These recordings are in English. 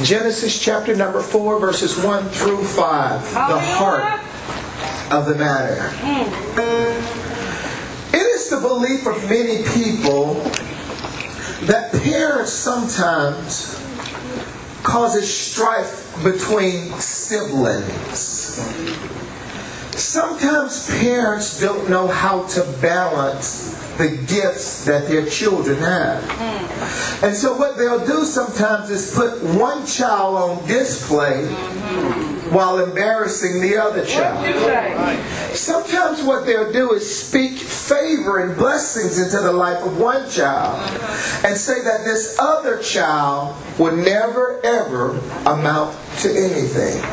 Genesis chapter number 4, verses 1 through 5. The heart of the matter. It is the belief of many people that parents sometimes causes strife between siblings. Sometimes parents don't know how to balance the gifts that their children have. And so what they'll do sometimes is put one child on display while embarrassing the other child. Sometimes what they'll do is speak favor and blessings into the life of one child and say that this other child will never ever amount to anything.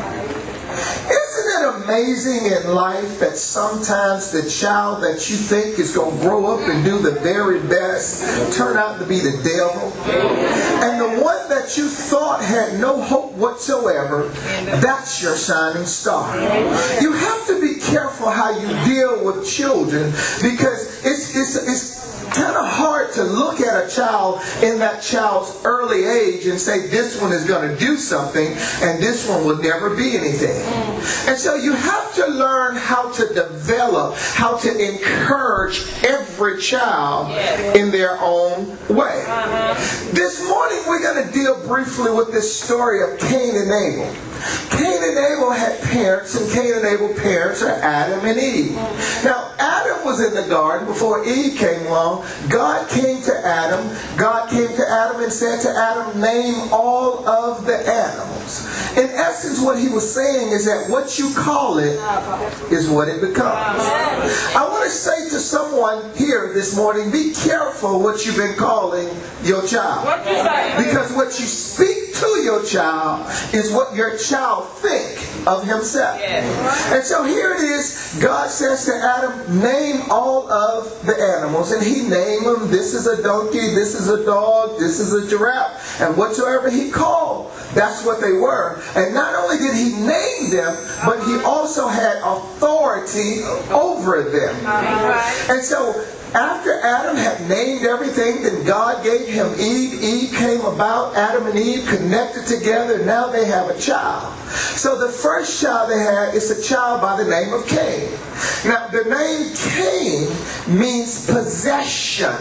Isn't it amazing in life that sometimes the child that you think is going to grow up and do the very best turn out to be the devil? And the one that you thought had no hope whatsoever, that's your shining star. You have to be careful how you deal with children, because it's kind of hard to look at a child in that child's early age and say this one is going to do something and this one will never be anything. And so you have to learn how to develop, how to encourage every child in their own way. This morning we're going to deal briefly with this story of Cain and Abel. Cain and Abel had parents, and Cain and Abel's parents are Adam and Eve. Now, Adam was in the garden before Eve came along. God came to Adam. God came to Adam and said to Adam, name all of the animals. In essence, what he was saying is that what you call it is what it becomes. I want to say to someone here this morning, be careful what you've been calling your child. Because what you speak to your child is what your child think of himself. And so here it is, God says to Adam, name all of the animals. And he named them. This is a donkey, this is a dog, this is a giraffe. And whatsoever he called, that's what they were. And not only did he name them, but he also had authority over them. And so after Adam had named everything, then God gave him Eve. Eve came about. Adam and Eve connected together. Now they have a child. So the first child they had is a child by the name of Cain. Now the name Cain means possession.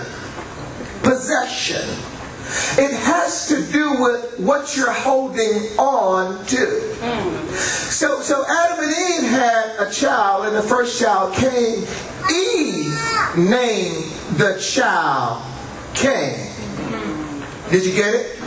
Possession. It has to do with what you're holding on to. So Adam and Eve had a child, and the first child, Cain. Eve named the child Cain. Did you get it?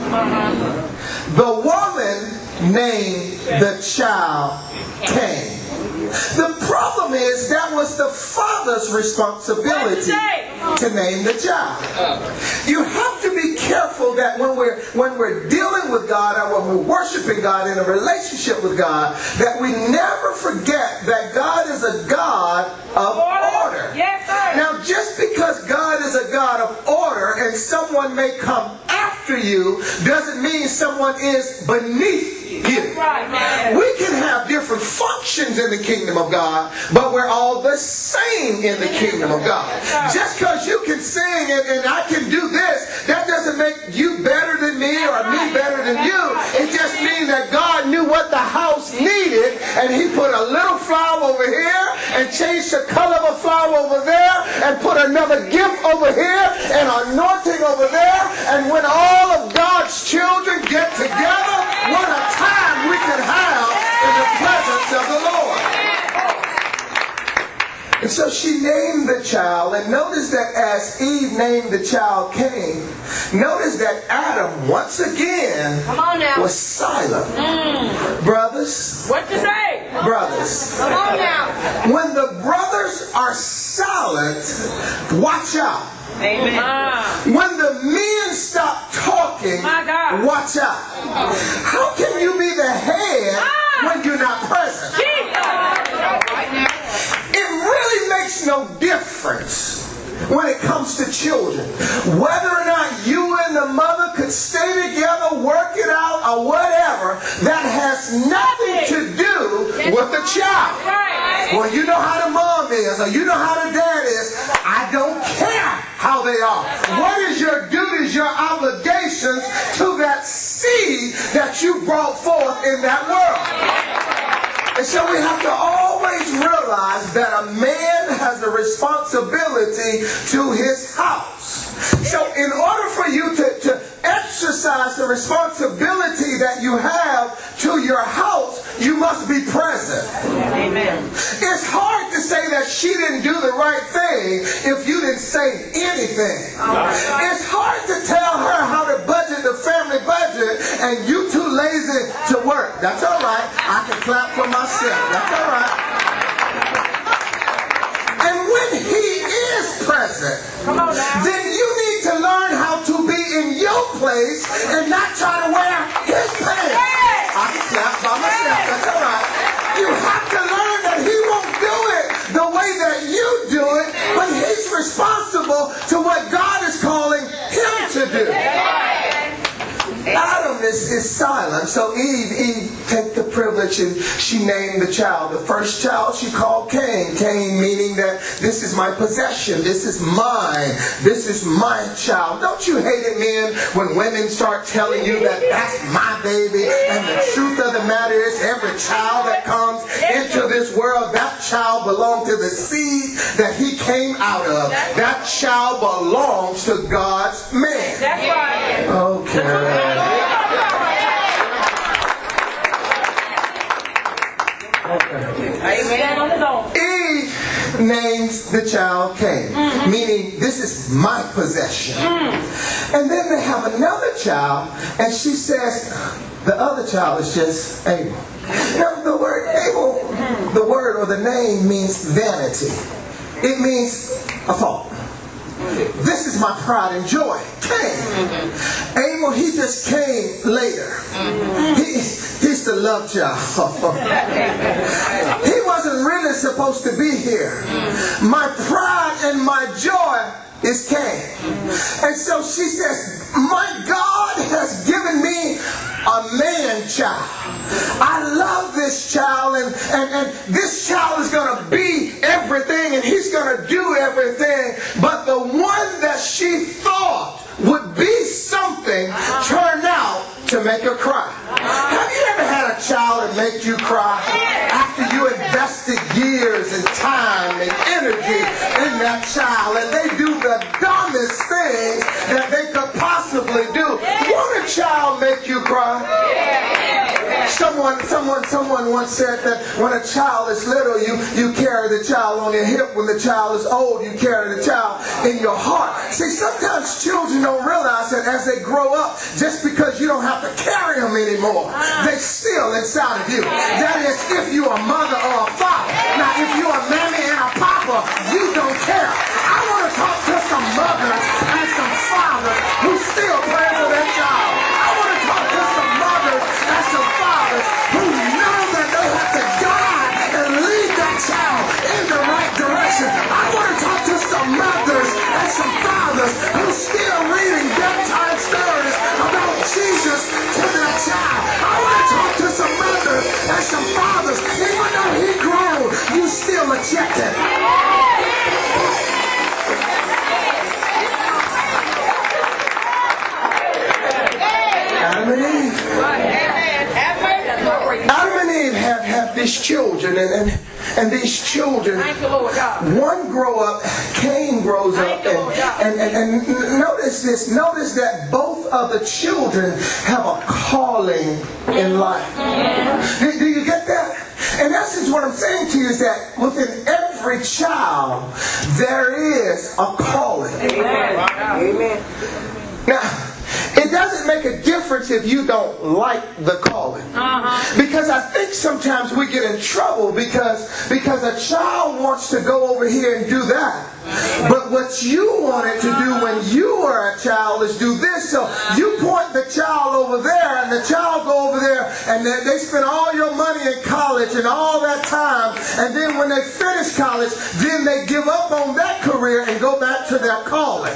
The woman named the child Cain. The problem is that was the father's responsibility to name the child. You have to be careful that when we're dealing with God or when we're worshiping God in a relationship with God, that we never forget that God is a God of order. Now, just because God is a God of order and someone may come after you doesn't mean someone is beneath you. We can have different functions in the kingdom of God, but we're all the same in the kingdom of God. Just because you can sing and I can do this, that doesn't make you better than me or me better than you. It just means that God knew what the house needed, and he put a little flower over here and changed the color of a flower over there and put another gift over here and anointing over there. And when all of God's children get together, what a time we can have in the presence of the Lord. And so she named the child, and notice that as Eve named the child Cain, notice that Adam once again was silent. Brothers, what to say? Brothers, come on now. When the brothers are silent, watch out. Amen. When the men stop talking, watch out. How can you be the head when you're not present? It really makes no difference when it comes to children. Whether or not you and the mother could stay together, work it out, or whatever, that has nothing to do with the child. Well, you know how the mom is, or you know how the dad is. I don't care how they are. What is your duties, your obligations to that seed that you brought forth in that world. And so we have to always realize that a man has a responsibility to his house. So in order for you to exercise the responsibility that you have to your house, you must be present. Amen. It's hard to say that she didn't do the right thing if you didn't say anything. It's hard to tell her how to budget the family budget and you too lazy to work. That's all right. I can clap for myself. That's all right. And when he is present, then you need to learn how to be in your place and not try to wear his pants. I can clap by myself. That's all right. You have to learn that he won't do it the way that you do it, but he's responsible to what God is calling him to do. Adam is silent, so Eve took the privilege and she named the child. The first child she called Cain. Cain meaning that this is my possession, this is mine, this is my child. Don't you hate it, men, when women start telling you that that's my baby? And the truth of the matter is every child that comes into this world, that child belongs to the seed that he came out of. That child belongs to God's man. That's right. Okay. Eve names the child Cain, meaning this is my possession. And then they have another child, and she says the other child is just Abel. Now the word Abel, the word or the name means vanity. It means a fault. This is my pride and joy. Cain. Abel, he just came later. He's the love child. He wasn't really supposed to be here. My pride and my joy is Cain. And so she says, my God has given me a man child. I love this child, and this child is going to be everything, and he's going to do everything. But the one that she thought would be something turned out to make her cry. Have you ever had a child that make you cry? After you invested years and time and energy in that child, and they do the dumbest things that they could possibly do. Won't a child make you cry? Someone once said that when a child is little, you carry the child on your hip. When the child is old, you carry the child in your heart. See, sometimes children don't realize that as they grow up, just because you don't have to carry them anymore, they still inside of you. That is, if you're a mother or a father. Now, if you're a mammy and a papa, you don't care. I want to talk to some mothers and some fathers who still pray for their child. I want to talk to some mothers and some fathers who know that they have to guide and lead that child in the right direction. I want to talk to some mothers and some fathers who still reading bedtime stories about Jesus to their child. I want to talk to some mothers and some fathers. Even though he grown, you still a chicken. Adam and Eve have these children, and these children, one grow up, Cain grows up, and notice this, notice that both of the children have a calling in life. Do you get that? In essence, what I'm saying to you is that within every child, there is a calling. Amen. Now, it doesn't make a difference if you don't like the calling. Because I think sometimes we get in trouble because a child wants to go over here and do that. But what you wanted to do when you were a child is do this. So you point the child over there, and the child go over there, and they spend all your money in college and all that time. And then when they finish college, then they give up on that career and go back to their calling.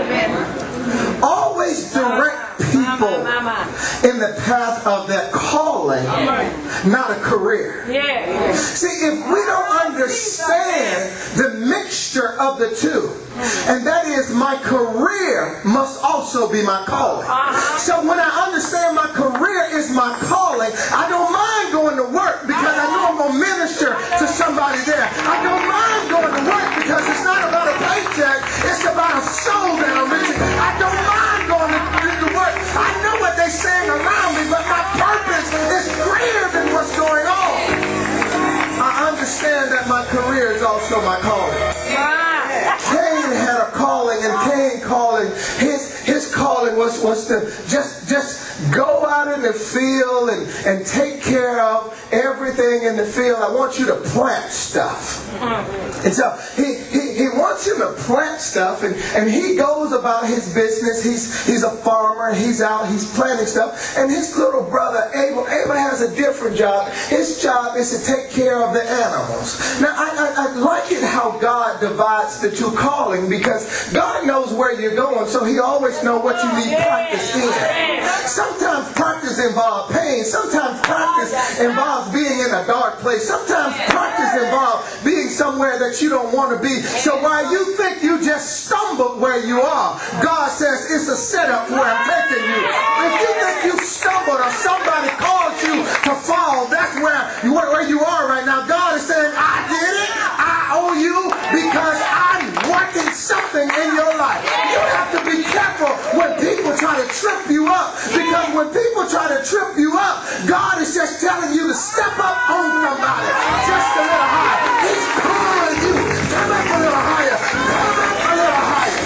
Always direct people in the path of their calling, not a career. See, if we don't understand the mixture of the two, and that is my career must also be my calling. So when I understand my career is my calling. I don't mind going to work because I know I'm going to minister to somebody there. I don't mind going to work because it's not about a paycheck. It's about a soul that I'm reaching. I don't mind going to work. I know what they're saying around me, but my purpose is greater than what's going on. I understand that my career is also my calling. Cain had a calling, and Cain calling, his calling was to just go out in the field and take care of everything in the field. I want you to plant stuff. And so he wants you to plant stuff, and he goes about his business. He's a farmer. He's out. He's planting stuff. And his little brother Abel has a different job. His job is to take care of the animals. Now I like it how God divides the two calling, because God knows where you're going, so He always knows what you need practice in. Sometimes practice involves pain. Sometimes practice involves being in a dark place. Sometimes practice involves being somewhere that you don't want to be. So while you think you just stumbled where you are, God says it's a setup where I'm taking you. If you think you stumbled or somebody caused you to fall, that's where you are right now. God is saying, I did it. I owe you because I'm working something in your life. You have to be careful when people try to trip you up, because when people try to trip you up, God is just telling you to step up on somebody just a little higher. He's calling you. Come up a little higher. Come up a little higher.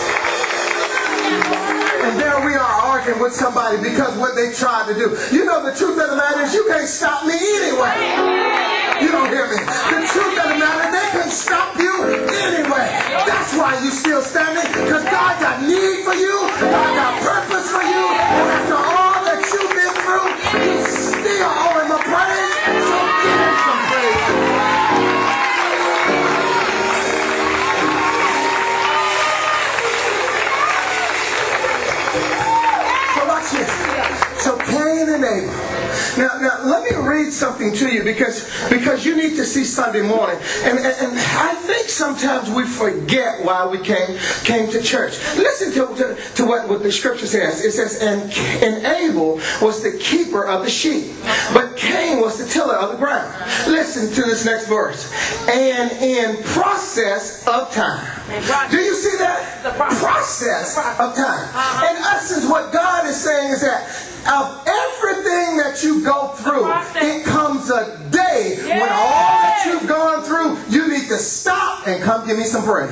And there we are arguing with somebody because what they tried to do. You know, the truth of the matter is you can't stop me anyway. You don't hear me. The truth of the matter, they couldn't stop you anyway. That's why you still standing, because God got need for you. God got purpose for you. And after all that you've been through, you still owe Him a praise. So give Him some praise. So watch this. So Cain and Abel. Now let me read something to you, because you need to see Sunday morning. And I think sometimes we forget why we came to church. Listen to what the scripture says. It says, and Abel was the keeper of the sheep, but Cain was the tiller of the ground. Listen to this next verse. And in process of time. Do you see that? The process of time. In essence, what God is saying is that of everything that you go through, it comes a day when all that you've gone through, you need to stop and come give me some praise.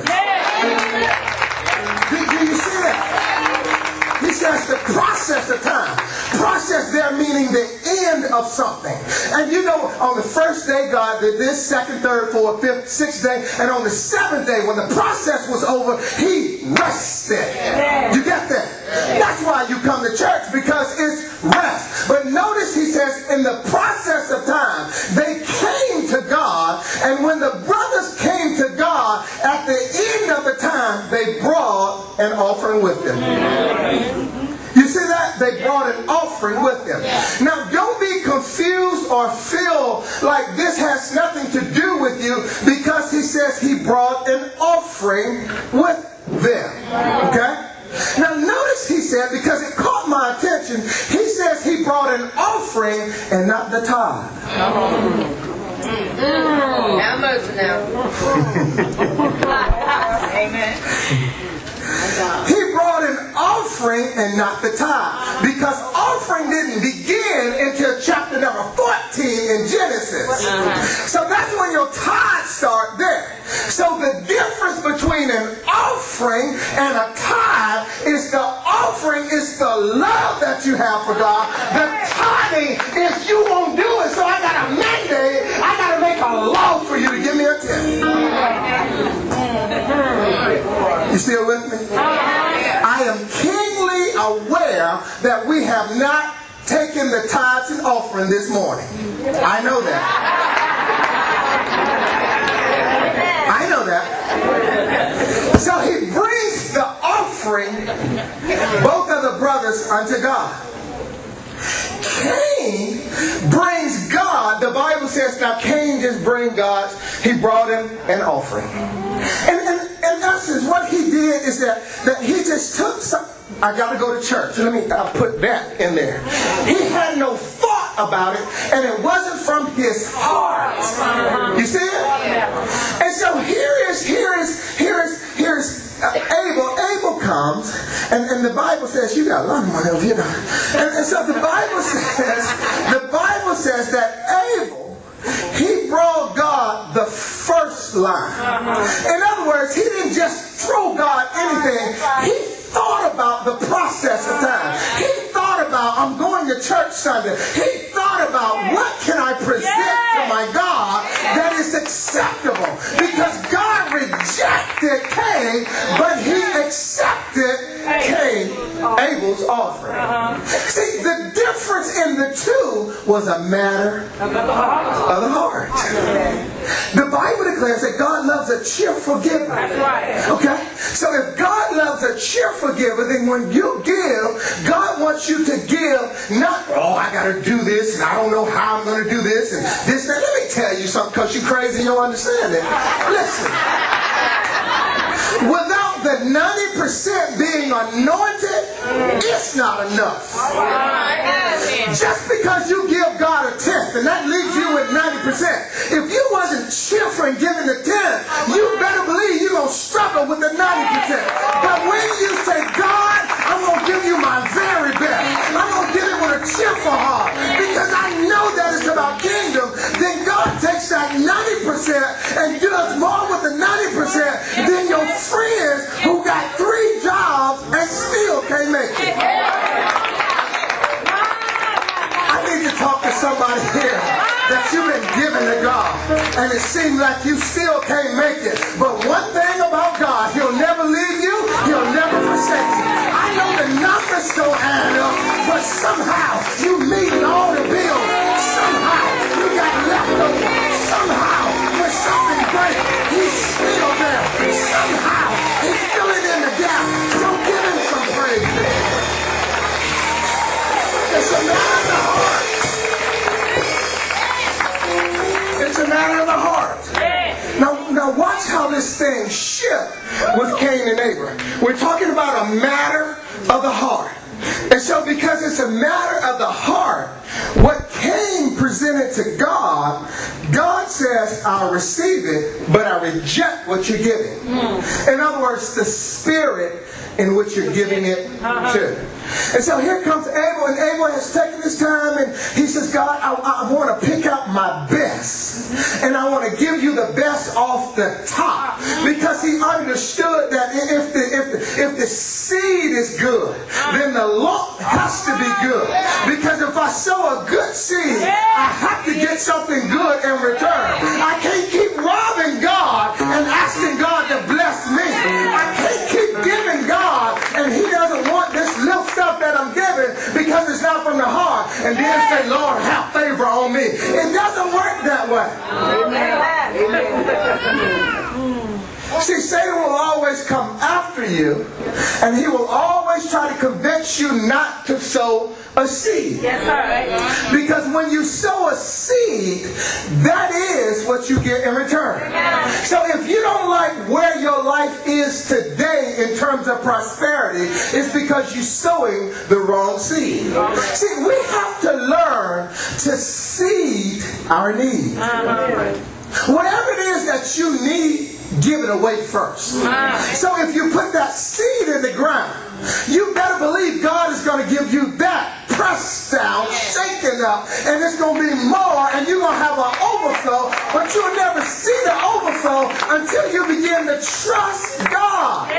Do you see that? He says the process of time. Process there meaning the end of something. And you know, on the first day God did this, second, third, fourth, fifth, sixth day, and on the seventh day when the process was over, He rested. You get that? That's why you come to church, because it's rest. But notice He says in the process of time, they came to God, and when the brothers came to God, at the end of the time, they brought an offering with them. You see that? They brought an offering with them. Now, don't be confused or feel like this has nothing to do with you, because He says He brought an offering with them. Okay? Now notice He said, because it caught my attention, He says He brought an offering and not the tithe. Now much now. Amen. He brought an offering and not the tithe, because offering didn't begin until chapter number 14 in Genesis. So that's when your tithes start there. So the difference between an offering and a tithe is the offering is the love that you have for God. The tithing is you won't do it, so I got a mandate. I got to make a law for you to give me a tenth. You still with me? I am keenly aware that we have not taken the tithes and offering this morning. I know that. I know that. So He brings the offering, both of the brothers, unto God. Cain brings God. The Bible says now Cain just bring God. He brought Him an offering. And in essence, what he did is that he just took some. I got to go to church. I'll put that in there. He had no thought about it, and it wasn't from his heart. You see it? And so here is Abel. Abel comes, and the Bible says, you got a lot of money over here. And so the Bible says that Abel, he brought God the first line. In other words, he didn't just throw God anything. He thought about the process of time. He thought about, I'm going to church Sunday. He thought about, what can I present to my God that is acceptable? Because God rejected Cain, but he accepted Abel's offering. See, the difference in the two was a matter of the heart. The Bible declares that God loves a cheerful giver. Okay? So if God loves a cheerful giver, then when you give, God wants you to give not, I got to do this, and I don't know how I'm going to do this, and this, that. Let me tell you something, because you're crazy, you don't understand it. Listen. Without the 90% being anointed, it's not enough. Just because you give God a 10th, and that leaves you with 90%. If you wasn't cheerful and giving the 10th, you better believe you're going to struggle with the 90%. But when you say, God, I'm going to give you my very best, I'm going to give it with a cheerful heart, because I know that it's about kingdom, then God takes that 90% and does more with the 90% than your friends who got 3 jobs and still can't make it. I need to talk to somebody here that you've been giving to God, and it seems like you still can't make it. But one thing about God, He'll never leave you, He'll never forsake you. I know the numbers don't add up, but somehow you meeting all the bills. Somehow you got leftovers. Somehow with something great, He's still there. Somehow He's filling in the gap. So give Him some praise there. It's a matter of the heart. It's a matter of the heart. Now watch how this thing shifts with Cain and Abel. We're talking about a matter of the heart. And so because it's a matter of the heart, what Cain presented to God, God says, I'll receive it, but I reject what you're giving. In other words, the spirit in which you're giving it to. And so here comes Abel, and Abel has taken his time, and he says, God, I want to pick out my best, and I want to give you the best off the top, because he understood that if the seed is good, then the lump has to be good, because if I sow a good seed, I have to get something good in return. I can't keep robbing God and asking God to bless me. I can't keep giving God, and He doesn't want this little stuff that I'm giving because it's not from the heart, and then say, Lord, have favor on me. It doesn't work that way. See, Satan will always come after you, and he will always try to convince you not to sow a seed. Yes, sir. Because when you sow a seed, that is what you get in return. So if you don't like where your life is today in terms of prosperity, it's because you're sowing the wrong seed. See, we have to learn to seed our needs. Whatever it is that you need, give it away first. So if you put that seed in the ground, you better believe God is going to give you that, pressed down, shaken up, and it's going to be more, and you're going to have an overflow, but you'll never see the overflow until you begin to trust God.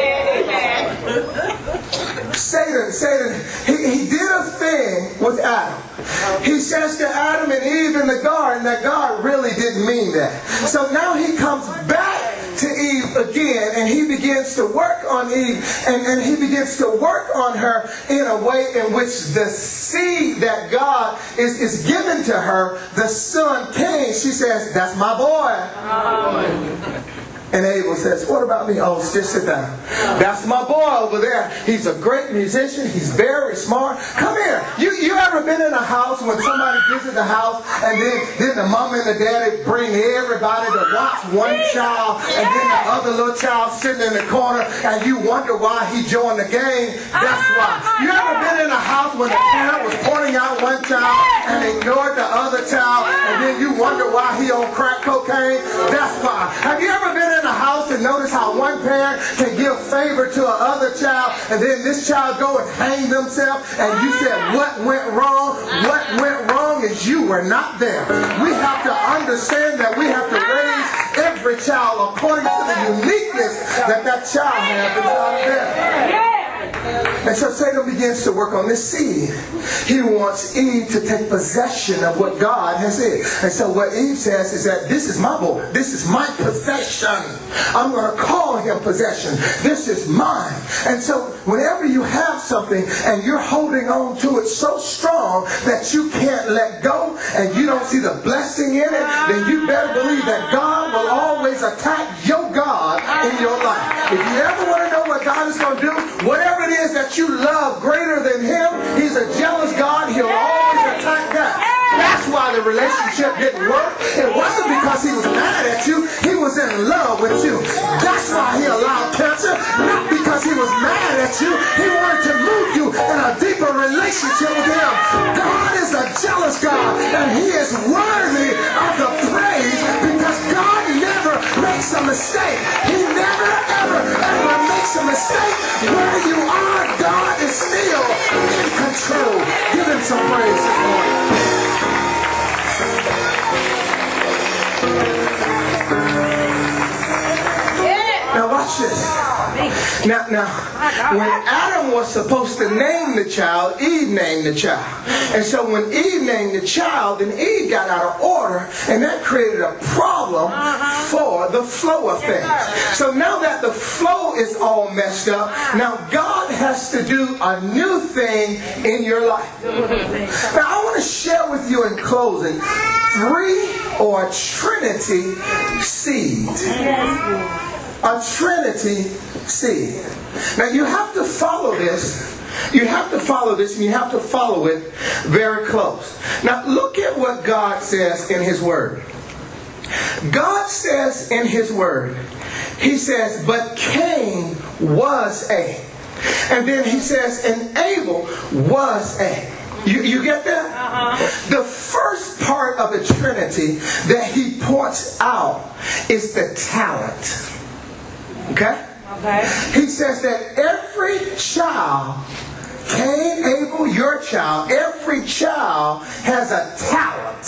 Satan, he did a thing with Adam. He says to Adam and Eve in the garden that God really didn't mean that. So now he comes back to Eve again, and he begins to work on Eve, and he begins to work on her in a way in which the seed that God is given to her, the son Cain, she says, that's my boy. And Abel says, what about me? Oh, just sit down. That's my boy over there. He's a great musician. He's very smart. Come here. You ever been in a house when somebody visits the house and then the mom and the daddy bring everybody to watch one child and then the other little child sitting in the corner and you wonder why he joined the game? That's why. You ever been in a house when the parent was pointing out one child and ignored the other child and then you wonder why he on crack cocaine? That's why. Have you ever been in a house and notice how one parent can give favor to another child and then this child go and hang themselves and you said what went wrong? What went wrong is you were not there. We have to understand that we have to raise every child according to the uniqueness that child has inside there. And so Satan begins to work on this seed. He wants Eve to take possession of what God has said. And so what Eve says is that this is my boy. This is my possession. I'm going to call him possession. This is mine. And so whenever you have something and you're holding on to it so strong that you can't let go and you don't see the blessing in it, then you better believe that God will always attack your God in your life. If you ever want to know what God is going to do, whatever it is that you love greater than him, he's a jealous God. He'll always attack that. That's why the relationship didn't work. It wasn't because he was mad at you. He was in love with you. That's why he allowed cancer. Not because he was mad at you. He wanted to move you in a deeper relationship with him. God is a jealous God. And he is worthy of the praise because God never makes a mistake. He never, ever makes a mistake. Where you are, God is still in control. Give him some praise this morning. Now watch this. Now, when Adam was supposed to name the child, Eve named the child. And so when Eve named the child, then Eve got out of order, and that created a problem for the flow of things. So now that the flow is all messed up, now God has to do a new thing in your life. Now I want to share with you in closing 3 or a Trinity seed. A Trinity seed. Now you have to follow this. You have to follow this, and you have to follow it very close. Now look at what God says in his word. God says in his word, he says, but Cain was a. And then he says, and Abel was a. You get that? The first part of the Trinity that he points out is the talent. Okay? He says that every child, Cain, Abel, your child, every child has a talent.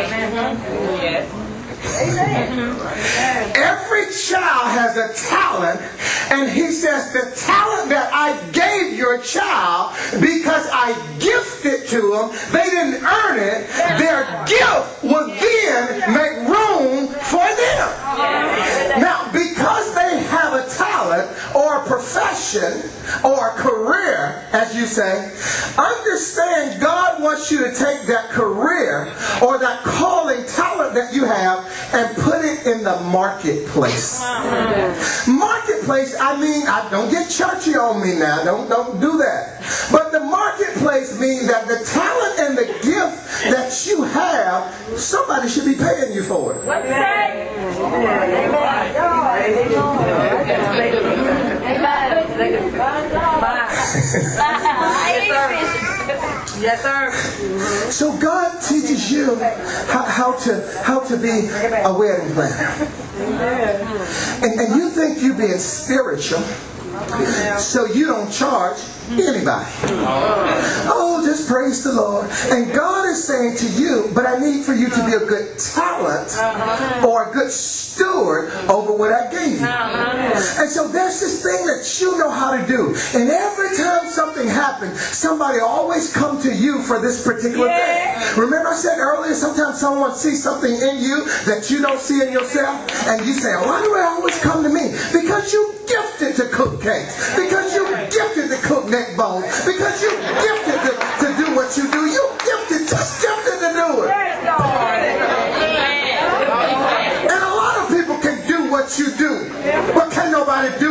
Every child has a talent, and he says the talent that I gave your child, because I gifted to them, they didn't earn it, their gift will then make room for them. Now, because they have a talent or a profession or a career, as you say, understand God wants you to take that career or that calling talent that you have and put it in the marketplace. Marketplace, I mean, don't get churchy on me now. Don't do that. But the marketplace means that the talent and the gift that you have, somebody should be paying you for it. What's that? Yes, sir. So God teaches you how to be a wedding planner. And you think you're being spiritual, so you don't charge anybody. Oh, just praise the Lord. And God is saying to you, but I need for you to be a good talent or a good steward over what I gave you. And so there's this thing that you know how to do. And every time something happens, somebody always come to you for this particular thing. Remember I said earlier, sometimes someone sees something in you that you don't see in yourself, and you say, why do they always come to me? Because you gifted to cook cakes. Because you gifted to cook neck bones. Because you gifted to do what you do. You gifted, just gifted to do it. And a lot of people can do what you do.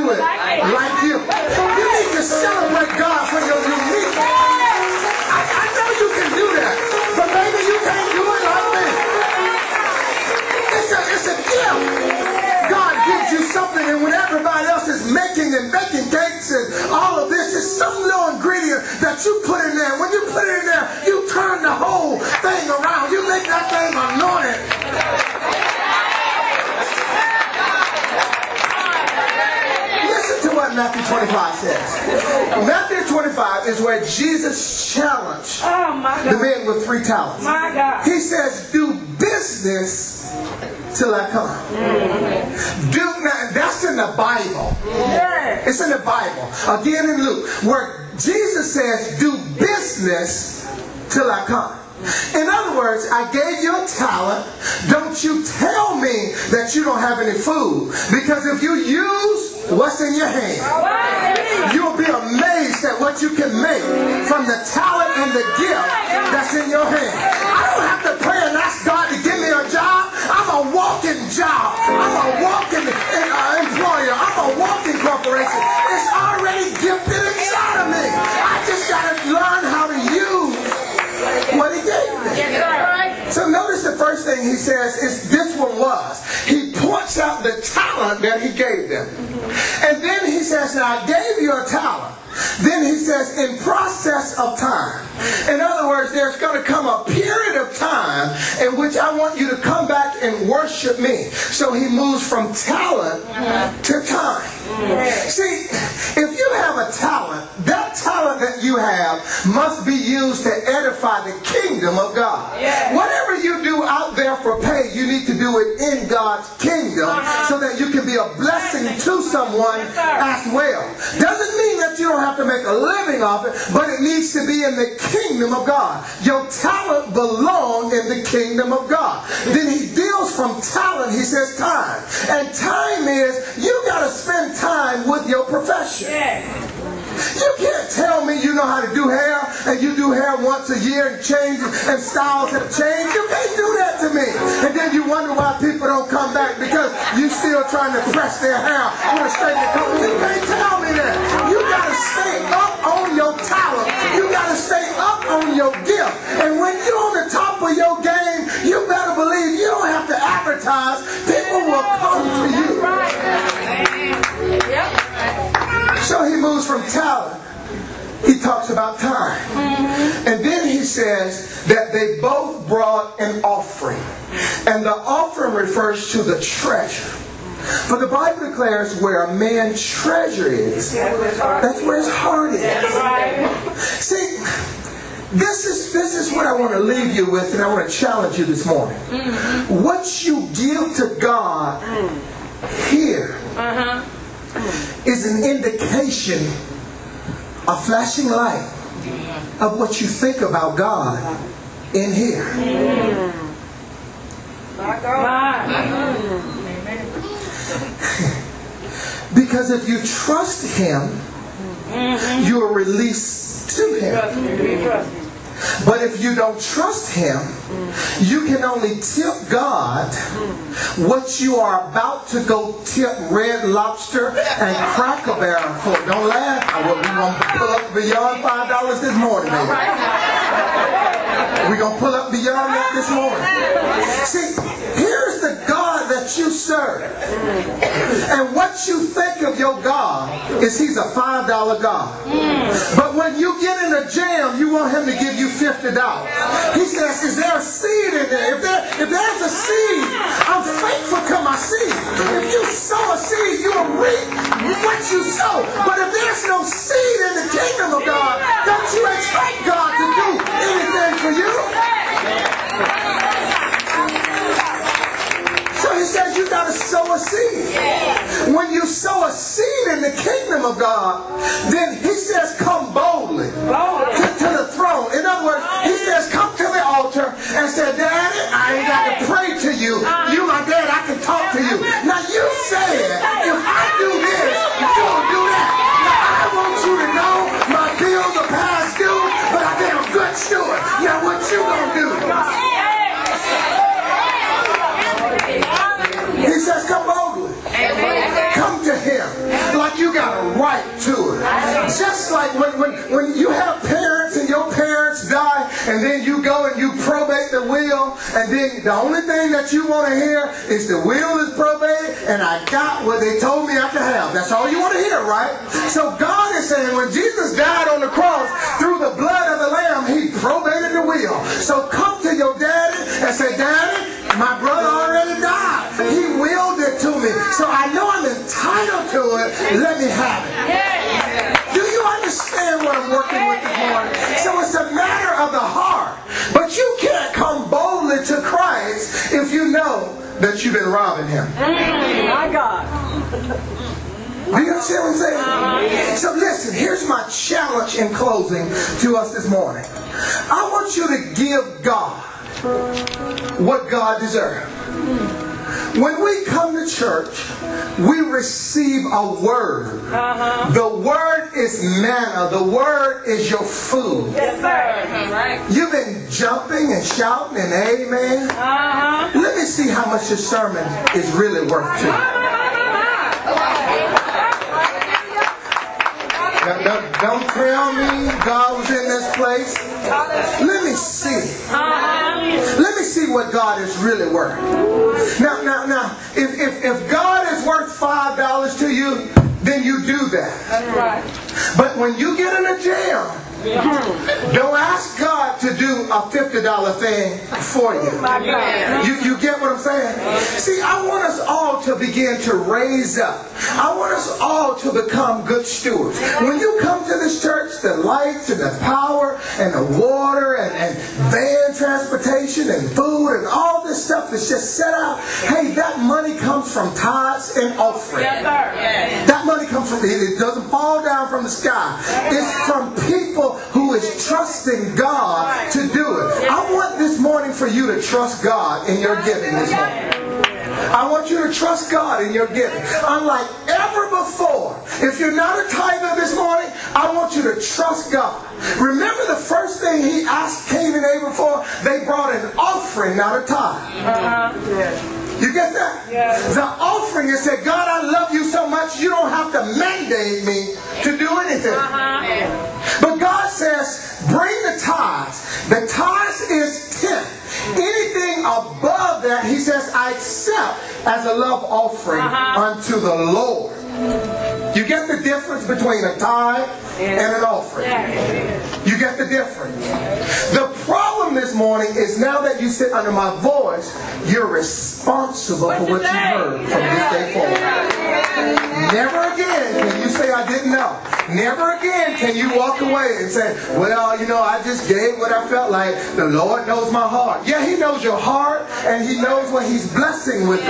do it like you. You need to celebrate God for your uniqueness. I know you can do that, but maybe you can't do it like me. It's a gift. God gives you something, and when everybody else is making and baking cakes and all of this, it's some little ingredient that you put in there. When you put it in there, you turn the whole thing around. You make that thing anointed. Listen to what Matthew 25 says. Matthew 25 is where Jesus challenged the men with 3 talents. My God. He says, do business till I come. That's in the Bible. It's in the Bible. Again in Luke, where Jesus says, do business till I come. In other words, I gave you a talent. Don't you tell me that you don't have any food. Because if you use what's in your hand, you'll be amazed at what you can make from the talent and the gift that's in your hand. I don't have to pray and ask God to give me a job. I'm a walking job. I'm a walking employer. I'm a walking corporation. It's already gifted inside of me. I just got to learn how to use what he gave me. So notice the first thing he says is this one was. He points out the talent that he gave them. And then he says, now I gave you a talent. Then he says, in process of time. In other words, there's going to come a period of time in which I want you to come back and worship me. So he moves from talent to time. See, if you have a talent, that talent that you have must be used to edify the kingdom of God. Whatever you do out there for pay, you need to do it in God's kingdom so that you can be a blessing to someone as well. Doesn't mean that you don't have to make a living off it, but it needs to be in the kingdom of God. Your talent belongs in the kingdom of God. Then he deals from talent, he says time. And time is, you got to spend time with your profession. You can't tell me you know how to do hair and you do hair once a year and change and styles have changed. You can't do that to me. And then you wonder why people don't come back because you still trying to press their hair on a straight and come. You can't tell me that. You got to stay up on your talent. You got to stay up on your gift. And when you're on the top of your game, you better believe you don't have to advertise. People will come to you. So he moves from talent. He talks about time. And then he says that they both brought an offering. And the offering refers to the treasure. For the Bible declares where a man's treasure is, that's where his heart is. See, this is what I want to leave you with, and I want to challenge you this morning. What you give to God here is an indication, a flashing light of what you think about God in here. Because if you trust Him, you are released to Him. But if you don't trust Him, you can only tip God what you are about to go tip Red Lobster and Cracker Barrel for. Don't laugh. We're going to pull up beyond $5 this morning, baby. We're going to pull up beyond that this morning. See, here's the God that you serve. And what you think of your God is He's a $5 God. But when you get in a jam, you want Him to give you $50. He says, is there a seed in there? If there's a seed, I'm faithful to my seed. If you sow a seed, you will reap what you sow. But if there's no seed in the kingdom of God, don't you expect God to do anything for you? So he says you got to sow a seed. When you sow a seed in the kingdom of God, then he says come boldly to the throne. In other words, he says come to the altar and say, Daddy, I ain't got to pray to you. You my dad, I can talk to you. Now you said, if I do this, you'll do that. Now I want you to know my bills are past due, but I've been a good steward. Now what you gonna do? He says, come boldly. Come to Him. Like you go and you probate the will, and then the only thing that you want to hear is the will is probated and I got what they told me I could have. That's all you want to hear, right? So God is saying when Jesus died on the cross, through the blood of the Lamb, He probated the will. So come to your daddy and say, Daddy, my brother already died. He willed it to me. So I know I'm entitled to it. Let me have it. Do you understand what I'm working with this morning? So it's a matter of the heart. But you can't come boldly to Christ if you know that you've been robbing Him. My God. Do you understand what I'm saying? So listen, here's my challenge in closing to us this morning. I want you to give God what God deserves. When we come to church, we receive a word. The word is manna. The word is your food. Yes, sir. Right. You've been jumping and shouting and amen. Let me see how much your sermon is really worth to you. Don't tell me God was in this place. Let me see. Let me see what God is really worth. Now, if God is worth $5 to you, then you do that. That's right. But when you get in a jam, don't ask God to do a $50 thing for you. You get what I'm saying? See, I want us all to begin to raise up. I want us all to become good stewards. When you come to this church, the lights and the power and the water and van transportation and food and all this stuff is just set out. Hey, that money comes from tithes and offering. Yes, sir. That money comes from, it doesn't fall down from the sky. It's from people who is trusting God to do it. I want this morning for you to trust God in your giving this morning. I want you to trust God in your giving. Unlike ever before, if you're not a tither this morning, I want you to trust God. Remember the first thing He asked Cain and Abel for? They brought an offering, not a tithe. You get that? Yes. The offering is said, God, I love you so much, you don't have to mandate me to do anything. But God says, bring the tithes. The tithes is 10th. Anything above that, He says, I accept as a love offering unto the Lord. You get the difference between a tithe and an offering. You get the difference. The problem this morning is now that you sit under my voice, you're responsible for what you heard from this day forward. Never again can you say, I didn't know. Never again can you walk away and say, well, you know, I just gave what I felt like. The Lord knows my heart. Yeah, He knows your heart, and He knows what He's blessing with it.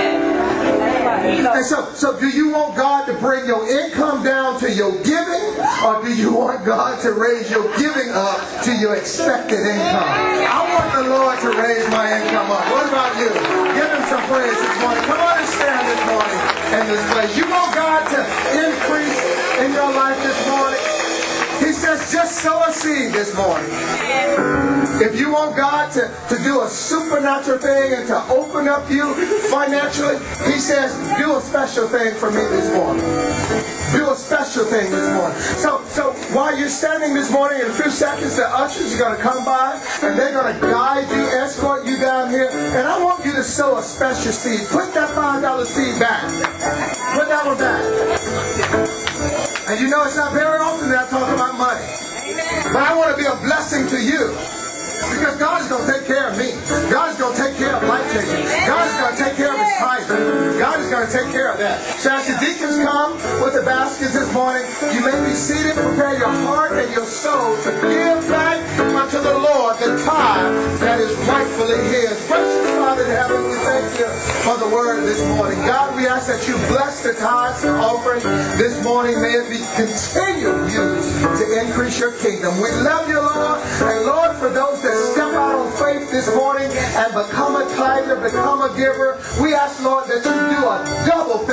And so do you want God to bring your income down to your giving, or do you want God to raise your giving up to your expected income? I want the Lord to raise my income up. What about you? Give Him some praise this morning. Come on and stand this morning in this place. You want God to increase in your life this morning? He says, just sow a seed this morning. If you want God to do a supernatural thing and to open up you financially, He says, do a special thing for me this morning. Do a special thing this morning. So while you're standing this morning, in a few seconds, the ushers are going to come by and they're going to guide you, escort you down here. And I want you to sow a special seed. Put that $5 seed back. Put that one back. And you know it's not very often that I talk about money. But I want to be a blessing to you. Because God is going to take care of me. God is going to take care of life changing. God is going to take care of His tithing. God is going to take care of that. So as the deacons come with the baskets this morning, you may be seated. Prepare your heart and your soul to give back unto the Lord the tithe that is rightfully His. Precious Father in heaven, we thank you for the word this morning. God, we ask that you bless the tithes and offering this morning. May it be continued used to increase your kingdom. We love you, Lord. And Lord, for those that step out on faith this morning and become a tither, become a giver, we ask, Lord, that you do a double